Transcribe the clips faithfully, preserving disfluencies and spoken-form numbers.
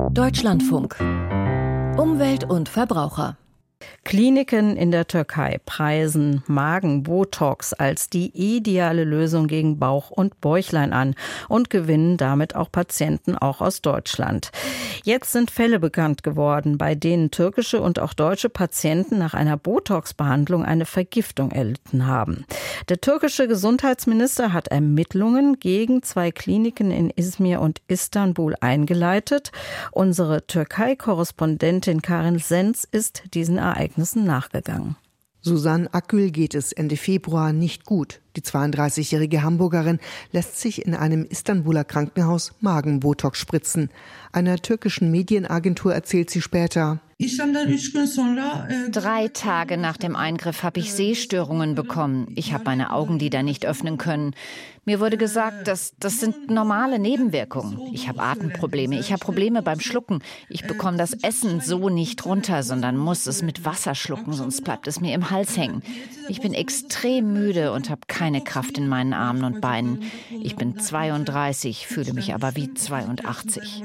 Deutschlandfunk. Umwelt und Verbraucher. Kliniken in der Türkei preisen Magenbotox als die ideale Lösung gegen Bauch- und Bäuchlein an und gewinnen damit auch Patienten auch aus Deutschland. Jetzt sind Fälle bekannt geworden, bei denen türkische und auch deutsche Patienten nach einer Botox-Behandlung eine Vergiftung erlitten haben. Der türkische Gesundheitsminister hat Ermittlungen gegen zwei Kliniken in Izmir und Istanbul eingeleitet. Unsere Türkei-Korrespondentin Karin Senz ist diesen Ereignissen nachgegangen. Susan Akgül geht es Ende Februar nicht gut. Die zweiunddreißigjährige Hamburgerin lässt sich in einem Istanbuler Krankenhaus Magenbotox spritzen. Einer türkischen Medienagentur erzählt sie später: Drei Tage nach dem Eingriff habe ich Sehstörungen bekommen. Ich habe meine Augenlider nicht öffnen können. Mir wurde gesagt, dass das sind normale Nebenwirkungen. Ich habe Atemprobleme, ich habe Probleme beim Schlucken. Ich bekomme das Essen so nicht runter, sondern muss es mit Wasser schlucken, sonst bleibt es mir im Hals hängen. Ich bin extrem müde und habe keine Kraft in meinen Armen und Beinen. Ich bin zweiunddreißig, fühle mich aber wie zweiundachtzig.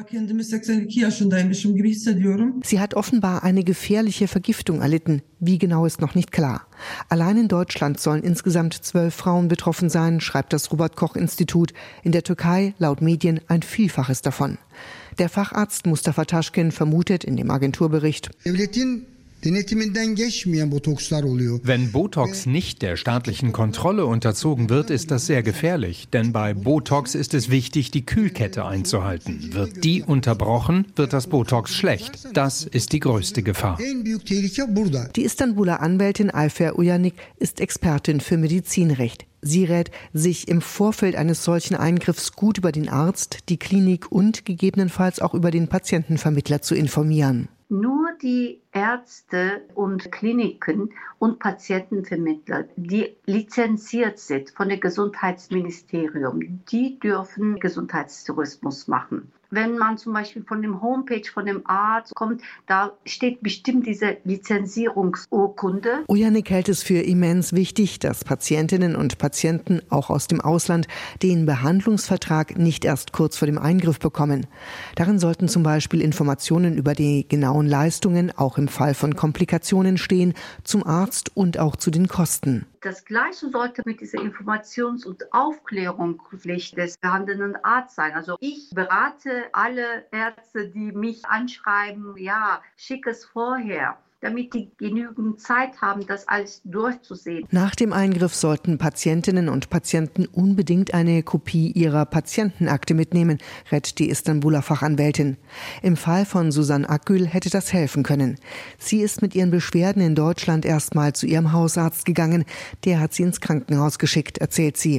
Sie hat offenbar eine gefährliche Vergiftung erlitten. Wie genau ist noch nicht klar. Allein in Deutschland sollen insgesamt zwölf Frauen betroffen sein, schreibt das Robert-Koch-Institut. In der Türkei laut Medien ein Vielfaches davon. Der Facharzt Mustafa Taschkin vermutet in dem Agenturbericht: Wenn Botox nicht der staatlichen Kontrolle unterzogen wird, ist das sehr gefährlich. Denn bei Botox ist es wichtig, die Kühlkette einzuhalten. Wird die unterbrochen, wird das Botox schlecht. Das ist die größte Gefahr. Die Istanbuler Anwältin Ayfer Uyanık ist Expertin für Medizinrecht. Sie rät, sich im Vorfeld eines solchen Eingriffs gut über den Arzt, die Klinik und gegebenenfalls auch über den Patientenvermittler zu informieren. Nur die Ärzte und Kliniken und Patientenvermittler, die lizenziert sind von dem Gesundheitsministerium, die dürfen Gesundheitstourismus machen. Wenn man zum Beispiel von dem Homepage von dem Arzt kommt, da steht bestimmt diese Lizenzierungsurkunde. Uyanık hält es für immens wichtig, dass Patientinnen und Patienten, auch aus dem Ausland, den Behandlungsvertrag nicht erst kurz vor dem Eingriff bekommen. Darin sollten zum Beispiel Informationen über die genauen Leistungen, auch im Fall von Komplikationen, stehen, zum Arzt und auch zu den Kosten. Das Gleiche sollte mit dieser Informations- und Aufklärungspflicht des behandelnden Arztes sein. Also ich berate alle Ärzte, die mich anschreiben, ja, schick es vorher, damit die genügend Zeit haben, das alles durchzusehen. Nach dem Eingriff sollten Patientinnen und Patienten unbedingt eine Kopie ihrer Patientenakte mitnehmen, rät die Istanbuler Fachanwältin. Im Fall von Susan Akgül hätte das helfen können. Sie ist mit ihren Beschwerden in Deutschland erstmal zu ihrem Hausarzt gegangen. Der hat sie ins Krankenhaus geschickt, erzählt sie.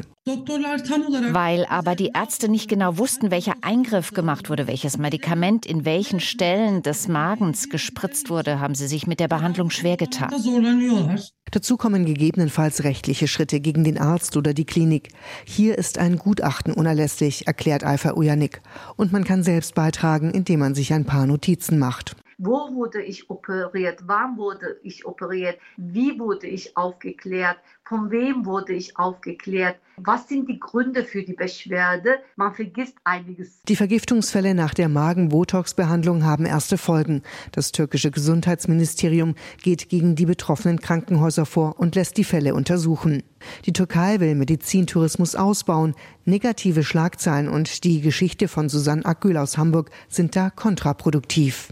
Weil aber die Ärzte nicht genau wussten, welcher Eingriff gemacht wurde, welches Medikament in welchen Stellen des Magens gespritzt wurde, haben sie sich mit der Behandlung schwer getan. Dazu kommen gegebenenfalls rechtliche Schritte gegen den Arzt oder die Klinik. Hier ist ein Gutachten unerlässlich, erklärt Ayfer Uyanık. Und man kann selbst beitragen, indem man sich ein paar Notizen macht. Wo wurde ich operiert? Wann wurde ich operiert? Wie wurde ich aufgeklärt? Von wem wurde ich aufgeklärt? Was sind die Gründe für die Beschwerde? Man vergisst einiges. Die Vergiftungsfälle nach der Magen-Botox-Behandlung haben erste Folgen. Das türkische Gesundheitsministerium geht gegen die betroffenen Krankenhäuser vor und lässt die Fälle untersuchen. Die Türkei will Medizintourismus ausbauen. Negative Schlagzeilen und die Geschichte von Susan Akgül aus Hamburg sind da kontraproduktiv.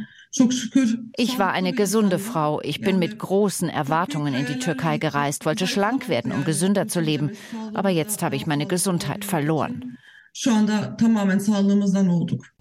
Ich war eine gesunde Frau. Ich bin mit großen Erwartungen in die Türkei gereist, wollte schlank werden, um gesünder zu leben. Aber jetzt habe ich meine Gesundheit verloren.